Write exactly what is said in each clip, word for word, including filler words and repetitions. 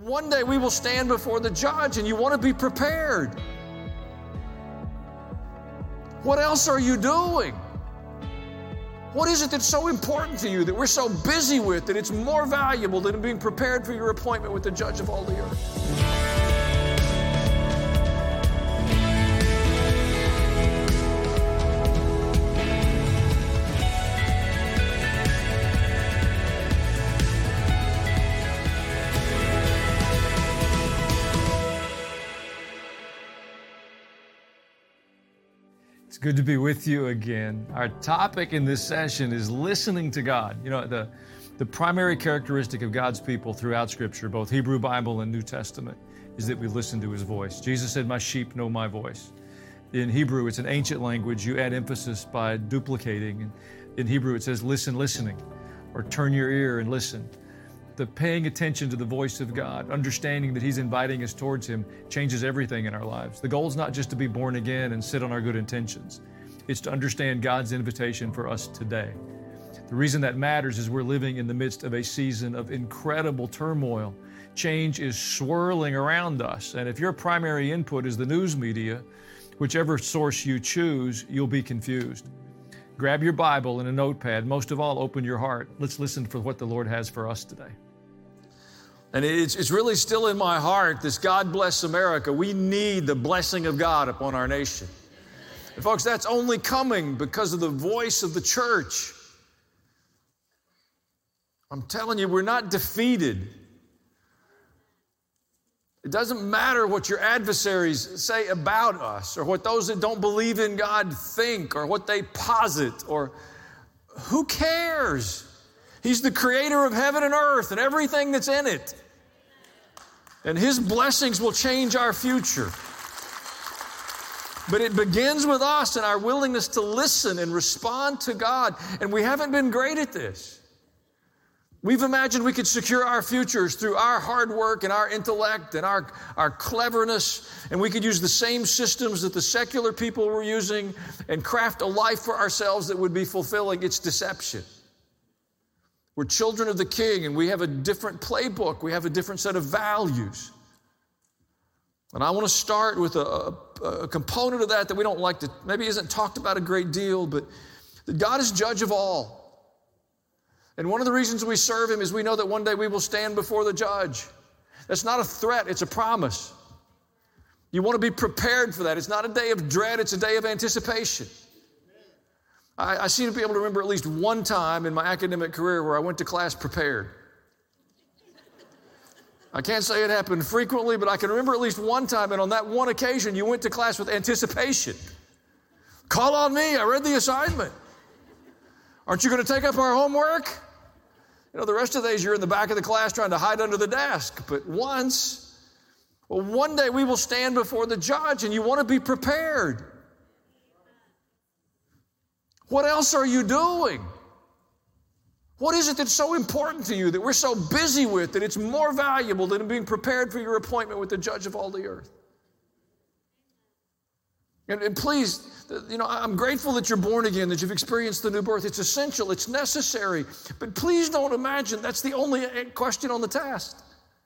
one day we will stand before the judge, and you want to be prepared. What else are you doing? What is it that's so important to you that we're so busy with that it's more valuable than being prepared for your appointment with the judge of all the earth? It's good to be with you again. Our topic in this session is listening to God. You know, the, the primary characteristic of God's people throughout Scripture, both Hebrew Bible and New Testament, is that we listen to His voice. Jesus said, "My sheep know my voice." In Hebrew, it's an ancient language. You add emphasis by duplicating. And in Hebrew, it says, "Listen, listening," or "turn your ear and listen." The paying attention to the voice of God, understanding that He's inviting us towards Him, changes everything in our lives. The goal is not just to be born again and sit on our good intentions. It's to understand God's invitation for us today. The reason that matters is we're living in the midst of a season of incredible turmoil. Change is swirling around us. And if your primary input is the news media, whichever source you choose, you'll be confused. Grab your Bible and a notepad. Most of all, open your heart. Let's listen for what the Lord has for us today. And it's, it's really still in my heart, this God bless America. We need the blessing of God upon our nation. And folks, that's only coming because of the voice of the church. I'm telling you, we're not defeated. It doesn't matter what your adversaries say about us or what those that don't believe in God think or what they posit, or who cares? He's the creator of heaven and earth and everything that's in it. And His blessings will change our future. But it begins with us and our willingness to listen and respond to God. And we haven't been great at this. We've imagined we could secure our futures through our hard work and our intellect and our, our cleverness, and we could use the same systems that the secular people were using and craft a life for ourselves that would be fulfilling. It's deception. We're children of the King, and we have a different playbook. We have a different set of values. And I want to start with a, a, a component of that that we don't like to, maybe isn't talked about a great deal, but that God is judge of all. And one of the reasons we serve Him is we know that one day we will stand before the judge. That's not a threat, it's a promise. You want to be prepared for that. It's not a day of dread, it's a day of anticipation. I, I seem to be able to remember at least one time in my academic career where I went to class prepared. I can't say it happened frequently, but I can remember at least one time, and on that one occasion, you went to class with anticipation. Call on me, I read the assignment. Aren't you going to take up our homework? You know, the rest of the days you're in the back of the class trying to hide under the desk. But once, well, one day we will stand before the judge, and you want to be prepared. What else are you doing? What is it that's so important to you that we're so busy with that it's more valuable than being prepared for your appointment with the judge of all the earth? And, and please, you know, I'm grateful that you're born again, that you've experienced the new birth. It's essential, it's necessary. But please don't imagine that's the only question on the test.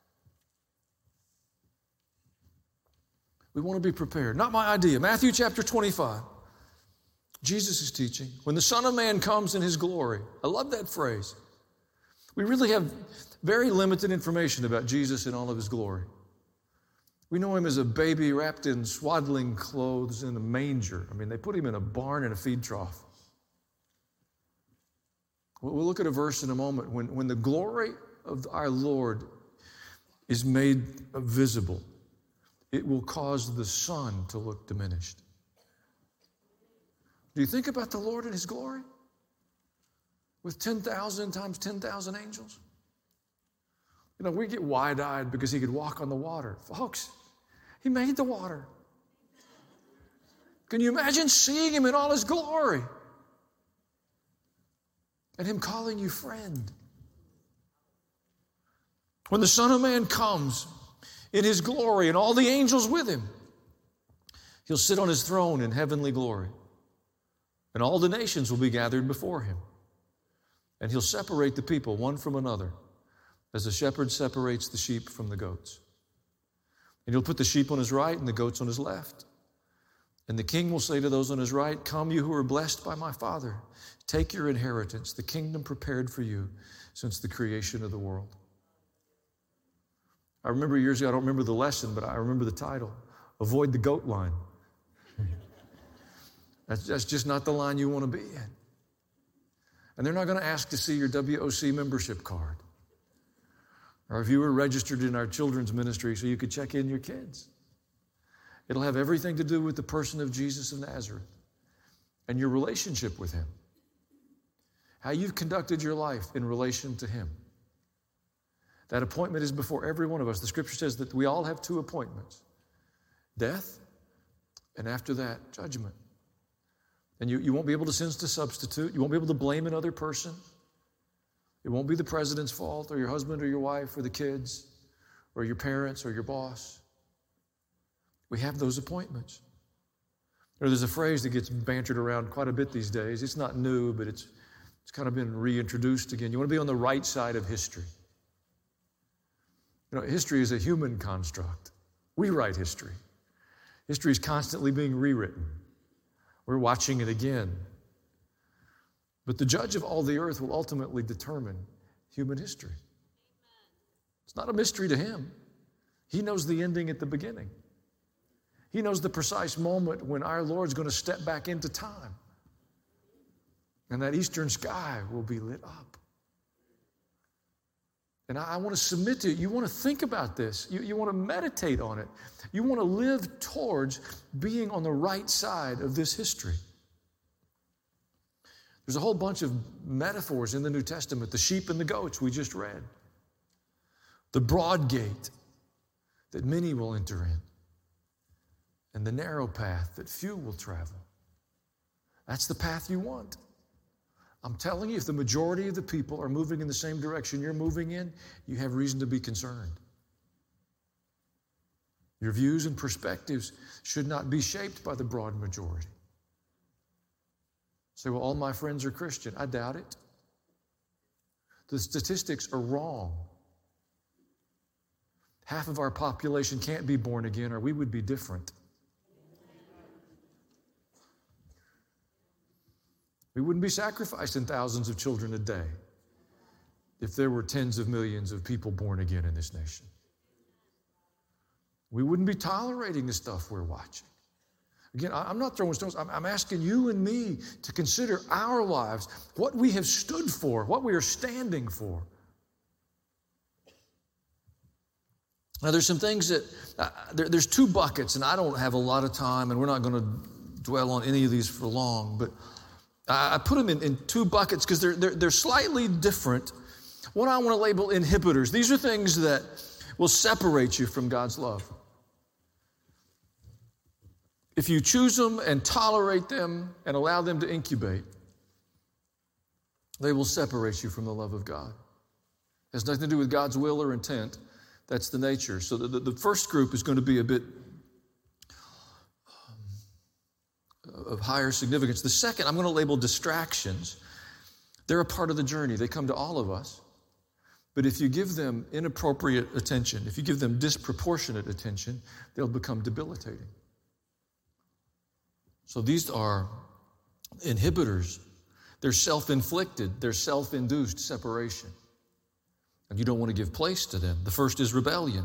We want to be prepared. Not my idea. Matthew chapter twenty-five. Jesus is teaching. When the Son of Man comes in His glory. I love that phrase. We really have very limited information about Jesus in all of His glory. We know Him as a baby wrapped in swaddling clothes in a manger. I mean, they put Him in a barn and a feed trough. We'll look at a verse in a moment. When, when the glory of our Lord is made visible, it will cause the sun to look diminished. Do you think about the Lord in His glory? With ten thousand times ten thousand angels? You know, we get wide-eyed because He could walk on the water. Folks, He made the water. Can you imagine seeing Him in all His glory? And Him calling you friend. When the Son of Man comes in His glory and all the angels with Him, He'll sit on His throne in heavenly glory. And all the nations will be gathered before Him. And He'll separate the people one from another. as the shepherd separates the sheep from the goats. And he'll put the sheep on his right and the goats on his left. And the king will say to those on his right, "Come, you who are blessed by my Father, take your inheritance, the kingdom prepared for you since the creation of the world." I remember years ago, I don't remember the lesson, but I remember the title, Avoid the Goat Line. That's, that's just not the line you want to be in. And they're not going to ask to see your W O C membership card, or if you were registered in our children's ministry so you could check in your kids. It'll have everything to do with the person of Jesus of Nazareth and your relationship with him, how you've conducted your life in relation to him. That appointment is before every one of us. The scripture says that we all have two appointments, death, and after that, judgment. And you, you won't be able to sense the substitute. You won't be able to blame another person. It won't be the president's fault or your husband or your wife or the kids or your parents or your boss. We have those appointments. You know, there's a phrase that gets bantered around quite a bit these days. It's not new, but it's, it's kind of been reintroduced again. You want to be on the right side of history. You know, history is a human construct. We write history. History is constantly being rewritten. We're watching it again. But the judge of all the earth will ultimately determine human history. It's not a mystery to him. He knows the ending at the beginning. He knows the precise moment when our Lord's going to step back into time. And that eastern sky will be lit up. And I, I want to submit to you. You want to think about this. You, you want to meditate on it. You want to live towards being on the right side of this history. There's a whole bunch of metaphors in the New Testament. The sheep and the goats we just read. The broad gate that many will enter in. And the narrow path that few will travel. That's the path you want. I'm telling you, if the majority of the people are moving in the same direction you're moving in, you have reason to be concerned. Your views and perspectives should not be shaped by the broad majority. Say, well, all my friends are Christian. I doubt it. The statistics are wrong. Half of our population can't be born again, or we would be different. We wouldn't be sacrificing thousands of children a day if there were tens of millions of people born again in this nation. We wouldn't be tolerating the stuff we're watching. Again, I'm not throwing stones. I'm asking you and me to consider our lives, what we have stood for, what we are standing for. Now, there's some things that, uh, there, there's two buckets, and I don't have a lot of time, and we're not going to dwell on any of these for long, but I put them in, in two buckets because they're, they're, they're slightly different. One I want to label inhibitors. These are things that will separate you from God's love. If you choose them and tolerate them and allow them to incubate, they will separate you from the love of God. It has nothing to do with God's will or intent. That's the nature. So the, the, the first group is going to be a bit of higher significance. The second, I'm going to label distractions. They're a part of the journey. They come to all of us. But if you give them inappropriate attention, if you give them disproportionate attention, they'll become debilitating. So these are inhibitors. They're self-inflicted. They're self-induced separation. And you don't want to give place to them. The first is rebellion.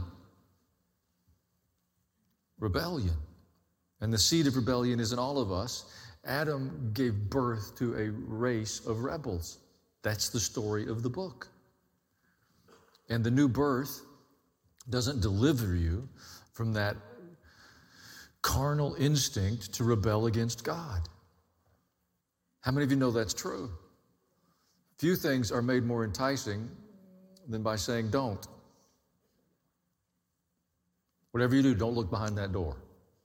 Rebellion. And the seed of rebellion is in all of us. Adam gave birth to a race of rebels. That's the story of the book. And the new birth doesn't deliver you from that carnal instinct to rebel against God. How many of you know that's true? Few things are made more enticing than by saying don't. Whatever you do, don't look behind that door.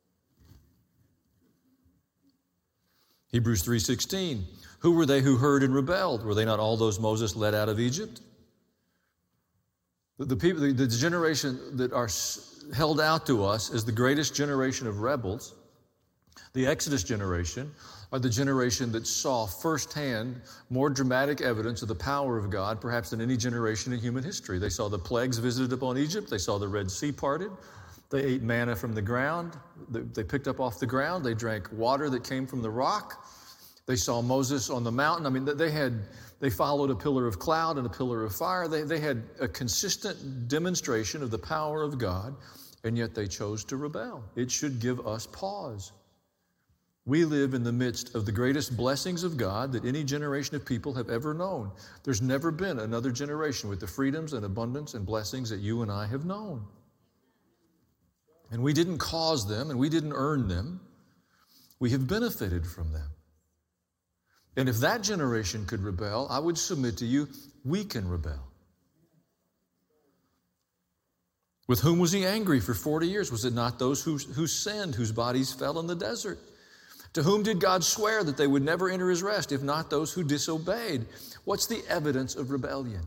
Hebrews three sixteen, who were they who heard and rebelled? Were they not all those Moses led out of Egypt? The, the people, the, the generation that are held out to us as the greatest generation of rebels, the Exodus generation, are the generation that saw firsthand more dramatic evidence of the power of God, perhaps than any generation in human history. They saw the plagues visited upon Egypt. They saw the Red Sea parted. They ate manna from the ground. They picked up off the ground. They drank water that came from the rock. They saw Moses on the mountain. I mean, they had, they followed a pillar of cloud and a pillar of fire. They, they had a consistent demonstration of the power of God, and yet they chose to rebel. It should give us pause. We live in the midst of the greatest blessings of God that any generation of people have ever known. There's never been another generation with the freedoms and abundance and blessings that you and I have known. And we didn't cause them, and we didn't earn them. We have benefited from them. And if that generation could rebel, I would submit to you, we can rebel. With whom was he angry for forty years? Was it not those who, who sinned, whose bodies fell in the desert? To whom did God swear that they would never enter his rest, if not those who disobeyed? What's the evidence of rebellion?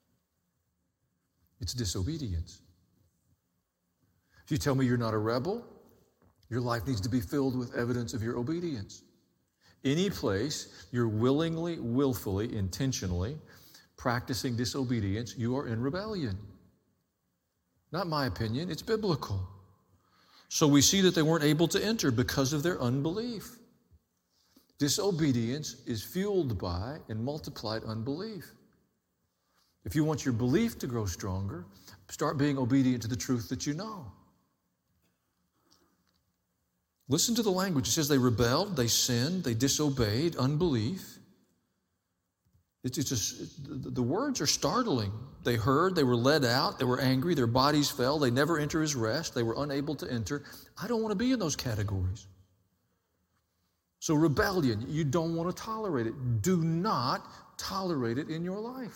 It's disobedience. If you tell me you're not a rebel, your life needs to be filled with evidence of your obedience. Any place you're willingly, willfully, intentionally practicing disobedience, you are in rebellion. Not my opinion, it's biblical. So we see that they weren't able to enter because of their unbelief. Disobedience is fueled by and multiplied unbelief. If you want your belief to grow stronger, start being obedient to the truth that you know. Listen to the language. It says they rebelled, they sinned, they disobeyed, unbelief. It's, it's just, the words are startling. They heard, they were led out, they were angry, their bodies fell, they never enter his rest, they were unable to enter. I don't want to be in those categories. So rebellion, you don't want to tolerate it. Do not tolerate it in your life.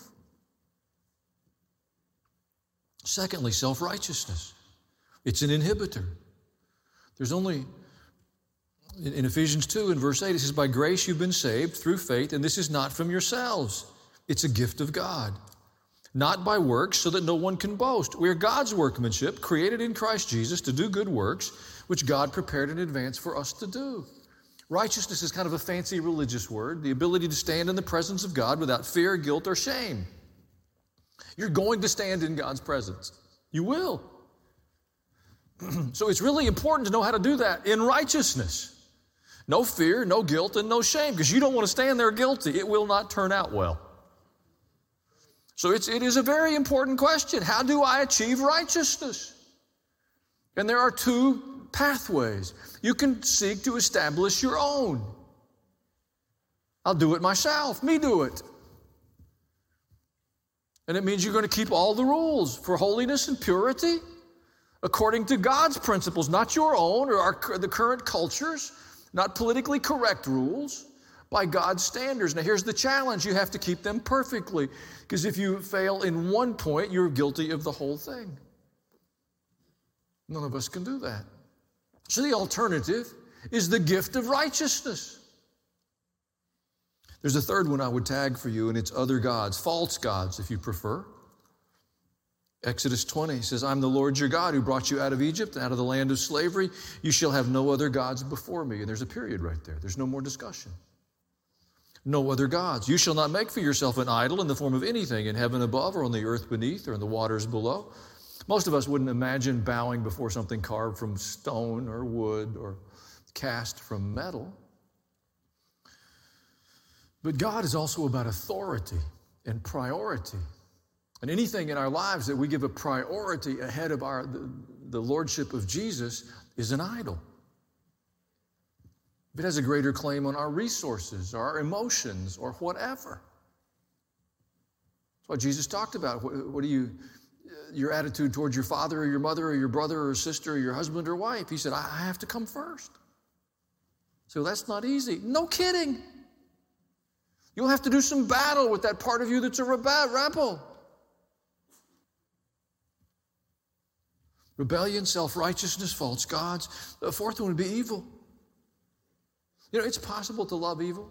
Secondly, self-righteousness. It's an inhibitor. There's only, in Ephesians two, in verse eight, it says, by grace you've been saved through faith, and this is not from yourselves. It's a gift of God. Not by works, so that no one can boast. We are God's workmanship, created in Christ Jesus to do good works, which God prepared in advance for us to do. Righteousness is kind of a fancy religious word, the ability to stand in the presence of God without fear, guilt, or shame. You're going to stand in God's presence. You will. So it's really important to know how to do that in righteousness. No fear, no guilt, and no shame, because you don't want to stand there guilty. It will not turn out well. So it's, it is a very important question. How do I achieve righteousness? And there are two pathways. You can seek to establish your own. I'll do it myself. Me do it. And it means you're going to keep all the rules for holiness and purity according to God's principles, not your own or our, the current cultures, not politically correct rules, by God's standards. Now here's the challenge. You have to keep them perfectly, because if you fail in one point, you're guilty of the whole thing. None of us can do that. So the alternative is the gift of righteousness. There's a third one I would tag for you, and it's other gods, false gods if you prefer. Exodus twenty says, I'm the Lord your God who brought you out of Egypt, out of the land of slavery. You shall have no other gods before me. And there's a period right there. There's no more discussion. No other gods. You shall not make for yourself an idol in the form of anything in heaven above or on the earth beneath or in the waters below. Most of us wouldn't imagine bowing before something carved from stone or wood or cast from metal. But God is also about authority and priority. And anything in our lives that we give a priority ahead of our the, the lordship of Jesus is an idol. If it has a greater claim on our resources or our emotions or whatever. That's what Jesus talked about. What, what do you, your attitude towards your father or your mother or your brother or sister or your husband or wife? He said, I have to come first. So that's not easy. No kidding. You'll have to do some battle with that part of you that's a rebel. Rebellion, self-righteousness, false gods. The fourth one would be evil. You know, it's possible to love evil.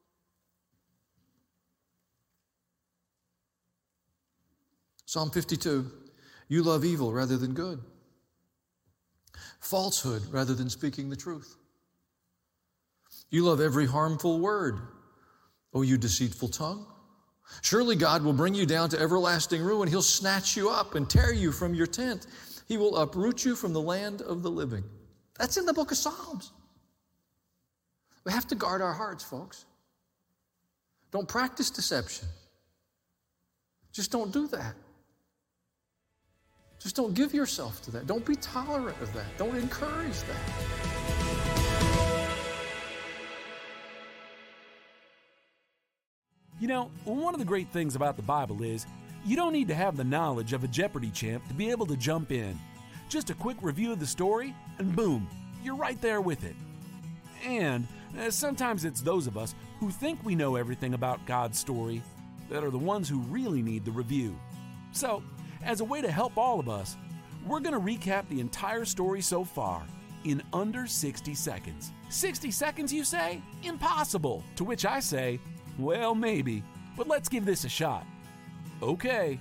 Psalm fifty-two, you love evil rather than good. Falsehood rather than speaking the truth. You love every harmful word, O you deceitful tongue. Surely God will bring you down to everlasting ruin. He'll snatch you up and tear you from your tent. He will uproot you from the land of the living. That's in the book of Psalms. We have to guard our hearts, folks. Don't practice deception. Just don't do that. Just don't give yourself to that. Don't be tolerant of that. Don't encourage that. You know, one of the great things about the Bible is you don't need to have the knowledge of a Jeopardy champ to be able to jump in. Just a quick review of the story, and boom, you're right there with it. And uh, sometimes it's those of us who think we know everything about God's story that are the ones who really need the review. So, as a way to help all of us, we're going to recap the entire story so far in under sixty seconds. sixty seconds, you say? Impossible! To which I say, well, maybe, but let's give this a shot. Okay.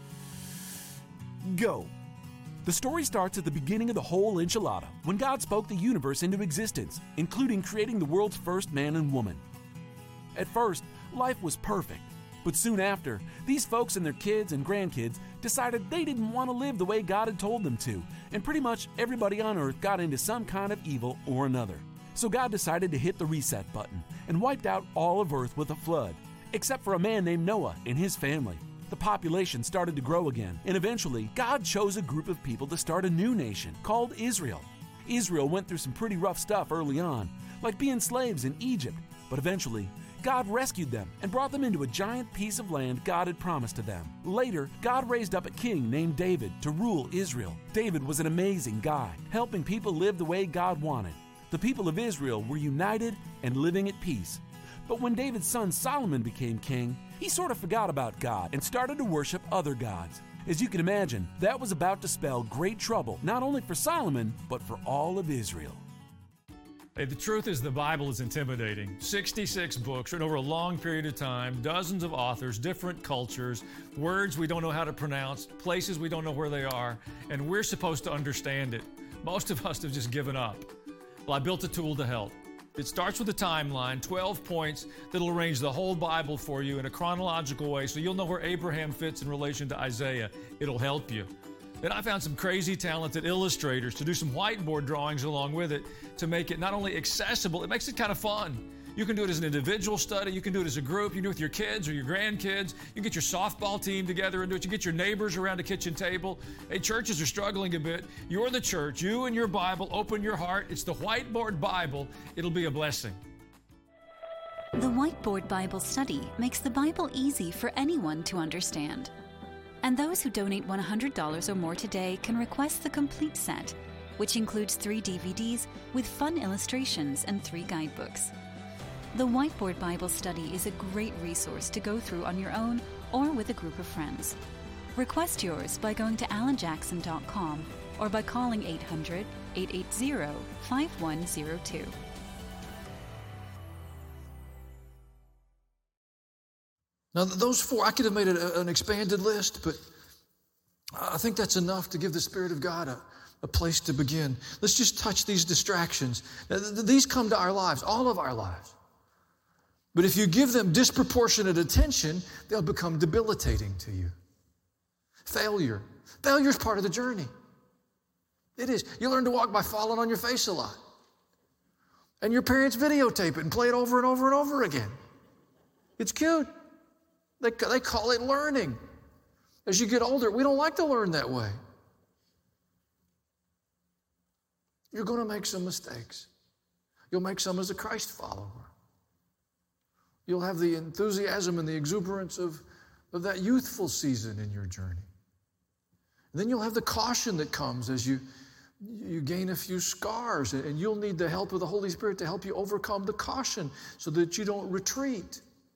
Go. The story starts at the beginning of the whole enchilada, when God spoke the universe into existence, including creating the world's first man and woman. At first, life was perfect, but soon after, these folks and their kids and grandkids decided they didn't want to live the way God had told them to, and pretty much everybody on earth got into some kind of evil or another. So God decided to hit the reset button and wiped out all of earth with a flood, except for a man named Noah and his family. The population started to grow again, and eventually, God chose a group of people to start a new nation called Israel. Israel went through some pretty rough stuff early on, like being slaves in Egypt, but eventually, God rescued them and brought them into a giant piece of land God had promised to them. Later, God raised up a king named David to rule Israel. David was an amazing guy, helping people live the way God wanted. The people of Israel were united and living at peace. But when David's son Solomon became king, he sort of forgot about God and started to worship other gods. As you can imagine, that was about to spell great trouble, not only for Solomon, but for all of Israel. Hey, the truth is the Bible is intimidating. sixty-six books written over a long period of time, dozens of authors, different cultures, words we don't know how to pronounce, places we don't know where they are, and we're supposed to understand it. Most of us have just given up. Well, I built a tool to help. It starts with a timeline, twelve points that'll arrange the whole Bible for you in a chronological way so you'll know where Abraham fits in relation to Isaiah. It'll help you. Then I found some crazy talented illustrators to do some whiteboard drawings along with it to make it not only accessible, it makes it kind of fun. You can do it as an individual study, you can do it as a group, you can do it with your kids or your grandkids, you can get your softball team together and do it, you get your neighbors around a kitchen table. Hey, churches are struggling a bit. You're the church, you and your Bible, open your heart. It's the Whiteboard Bible. It'll be a blessing. The Whiteboard Bible Study makes the Bible easy for anyone to understand. And those who donate one hundred dollars or more today can request the complete set, which includes three D V Ds with fun illustrations and three guidebooks. The Whiteboard Bible Study is a great resource to go through on your own or with a group of friends. Request yours by going to alan jackson dot com or by calling eight hundred, eight eight zero, five one zero two. Now, those four, I could have made it an expanded list, but I think that's enough to give the Spirit of God a, a place to begin. Let's just touch these distractions. Now, th- these come to our lives, all of our lives. But if you give them disproportionate attention, they'll become debilitating to you. Failure. Failure is part of the journey. It is. You learn to walk by falling on your face a lot. And your parents videotape it and play it over and over and over again. It's cute. They, they call it learning. As you get older, we don't like to learn that way. You're going to make some mistakes. You'll make some as a Christ follower. You'll have the enthusiasm and the exuberance of, of that youthful season in your journey. And then you'll have the caution that comes as you, you gain a few scars, and you'll need the help of the Holy Spirit to help you overcome the caution so that you don't retreat.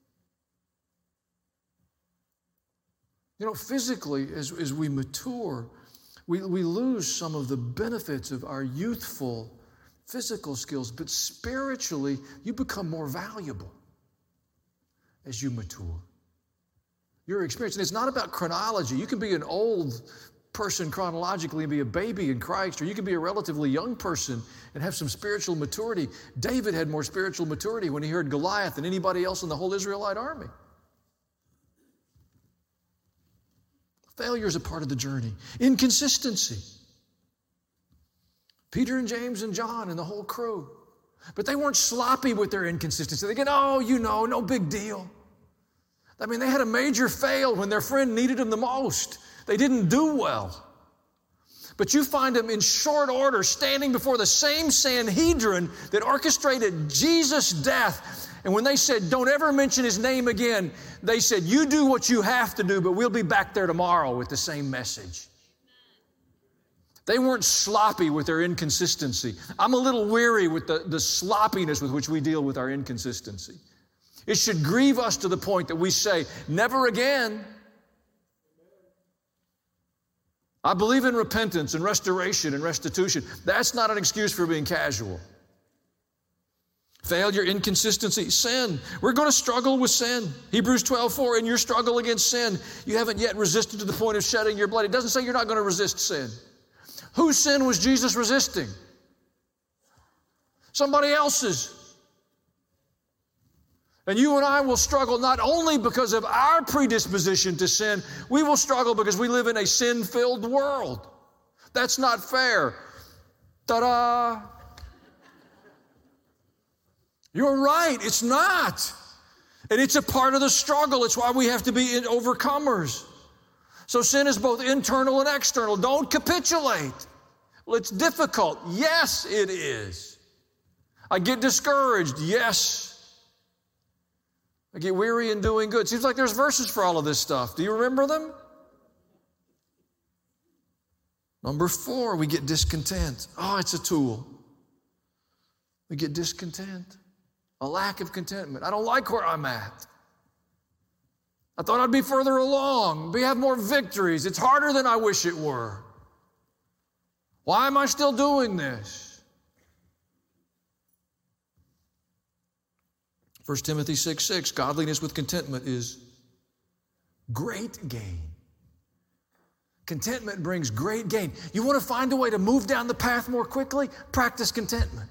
You know, physically, as, as we mature, we, we lose some of the benefits of our youthful physical skills, but spiritually, you become more valuable as you mature. Your experience, and it's not about chronology. You can be an old person chronologically and be a baby in Christ, or you can be a relatively young person and have some spiritual maturity. David had more spiritual maturity when he heard Goliath than anybody else in the whole Israelite army. Failure is a part of the journey. Inconsistency. Peter and James and John and the whole crew. But they weren't sloppy with their inconsistency. They get, oh, you know, no big deal. I mean, they had a major fail when their friend needed them the most. They didn't do well. But you find them in short order standing before the same Sanhedrin that orchestrated Jesus' death. And when they said, don't ever mention his name again, they said, you do what you have to do, but we'll be back there tomorrow with the same message. They weren't sloppy with their inconsistency. I'm a little weary with the, the sloppiness with which we deal with our inconsistency. It should grieve us to the point that we say, never again. I believe in repentance and restoration and restitution. That's not an excuse for being casual. Failure, inconsistency, sin. We're going to struggle with sin. Hebrews twelve four, in your struggle against sin, you haven't yet resisted to the point of shedding your blood. It doesn't say you're not going to resist sin. Whose sin was Jesus resisting? Somebody else's. And you and I will struggle not only because of our predisposition to sin, we will struggle because we live in a sin-filled world. That's not fair. Ta-da! You're right, it's not. And it's a part of the struggle. It's why we have to be overcomers. So sin is both internal and external. Don't capitulate. Well, it's difficult. Yes, it is. I get discouraged. Yes. I get weary in doing good. Seems like there's verses for all of this stuff. Do you remember them? Number four, we get discontent. Oh, it's a tool. We get discontent. A lack of contentment. I don't like where I'm at. I thought I'd be further along, be have more victories. It's harder than I wish it were. Why am I still doing this? First Timothy six six, godliness with contentment is great gain. Contentment brings great gain. You want to find a way to move down the path more quickly? Practice contentment.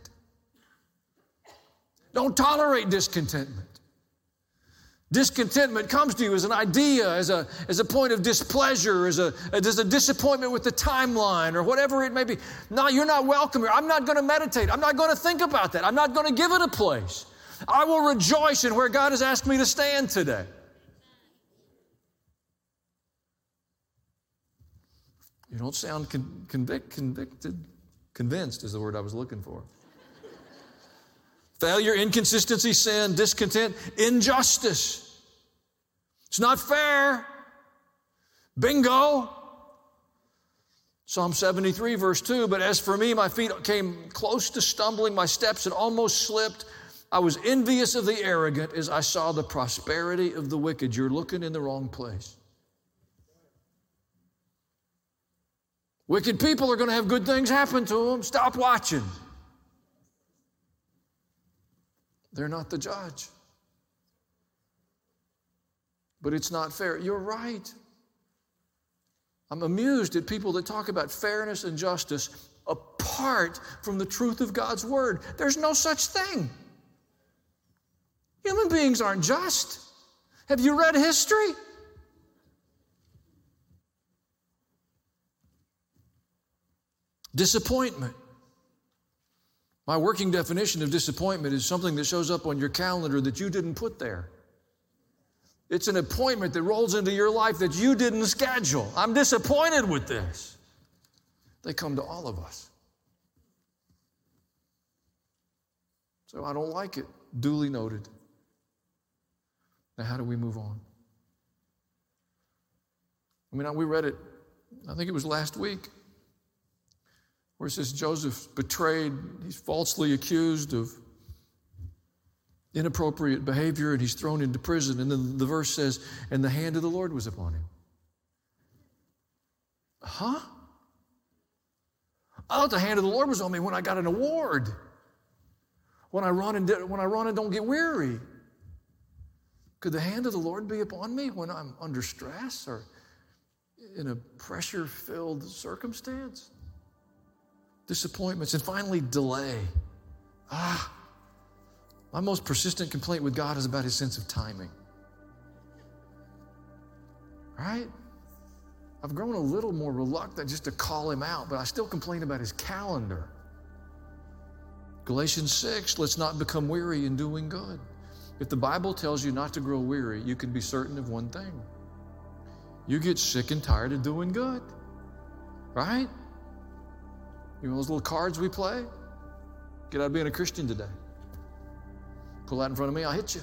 Don't tolerate discontentment. Discontentment comes to you as an idea, as a, as a point of displeasure, as a, as a disappointment with the timeline or whatever it may be. No, you're not welcome here. I'm not going to meditate. I'm not going to think about that. I'm not going to give it a place. I will rejoice in where God has asked me to stand today. You don't sound con- convict, convicted. Convinced is the word I was looking for. Failure, inconsistency, sin, discontent, injustice. It's not fair. Bingo. Psalm seventy-three, verse two, but as for me, my feet came close to stumbling, my steps had almost slipped. I was envious of the arrogant as I saw the prosperity of the wicked. You're looking in the wrong place. Wicked people are going to have good things happen to them. Stop watching. They're not the judge. But it's not fair. You're right. I'm amused at people that talk about fairness and justice apart from the truth of God's word. There's no such thing. Human beings aren't just. Have you read history? Disappointment. My working definition of disappointment is something that shows up on your calendar that you didn't put there. It's an appointment that rolls into your life that you didn't schedule. I'm disappointed with this. They come to all of us. So I don't like it. Duly noted. Now, how do we move on? I mean, we read it, I think it was last week, where it says Joseph betrayed, he's falsely accused of inappropriate behavior, and he's thrown into prison. And then the verse says, and the hand of the Lord was upon him. Huh? I thought the hand of the Lord was on me when I got an award. When I run and when I run and don't get weary. Could the hand of the Lord be upon me when I'm under stress? Or in a pressure-filled circumstance. Disappointments, and finally, delay. Ah, my most persistent complaint with God is about his sense of timing. Right? I've grown a little more reluctant just to call him out, but I still complain about his calendar. Galatians six, let's not become weary in doing good. If the Bible tells you not to grow weary, you can be certain of one thing. You get sick and tired of doing good. Right? You know those little cards we play? Get out of being a Christian today. Pull that in front of me, I'll hit you.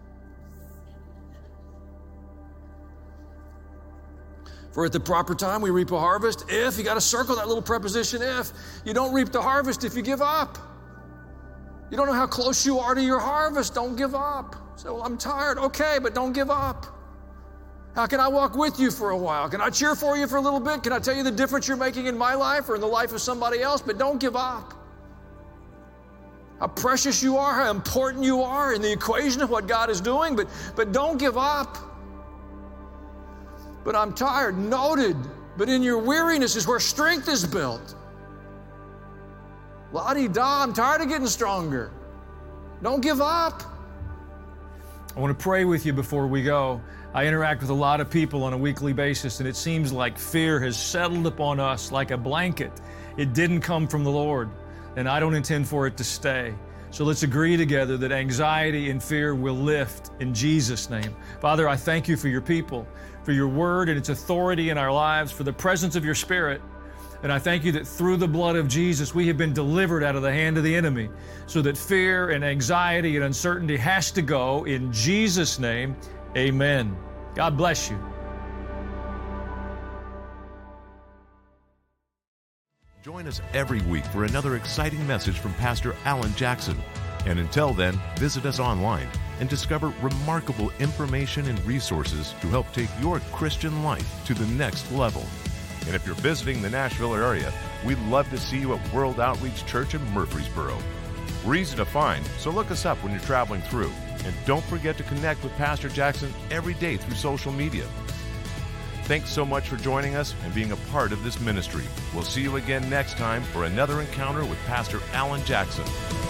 For at the proper time we reap a harvest if, you got to circle that little preposition if. You don't reap the harvest if you give up. You don't know how close you are to your harvest, don't give up. Say, well, I'm tired. Okay, but don't give up. How can I walk with you for a while? Can I cheer for you for a little bit? Can I tell you the difference you're making in my life or in the life of somebody else? But don't give up. How precious you are, how important you are in the equation of what God is doing, but, but don't give up. But I'm tired, noted. But in your weariness is where strength is built. La-di-da, I'm tired of getting stronger. Don't give up. I want to pray with you before we go. I interact with a lot of people on a weekly basis, and it seems like fear has settled upon us like a blanket. It didn't come from the Lord, and I don't intend for it to stay. So let's agree together that anxiety and fear will lift in Jesus' name. Father, I thank you for your people, for your word and its authority in our lives, for the presence of your Spirit. And I thank you that through the blood of Jesus, we have been delivered out of the hand of the enemy, so that fear and anxiety and uncertainty has to go. In Jesus' name, amen. God bless you. Join us every week for another exciting message from Pastor Alan Jackson. And until then, visit us online and discover remarkable information and resources to help take your Christian life to the next level. And if you're visiting the Nashville area, we'd love to see you at World Outreach Church in Murfreesboro. We're easy to find, so look us up when you're traveling through. And don't forget to connect with Pastor Jackson every day through social media. Thanks so much for joining us and being a part of this ministry. We'll see you again next time for another encounter with Pastor Alan Jackson.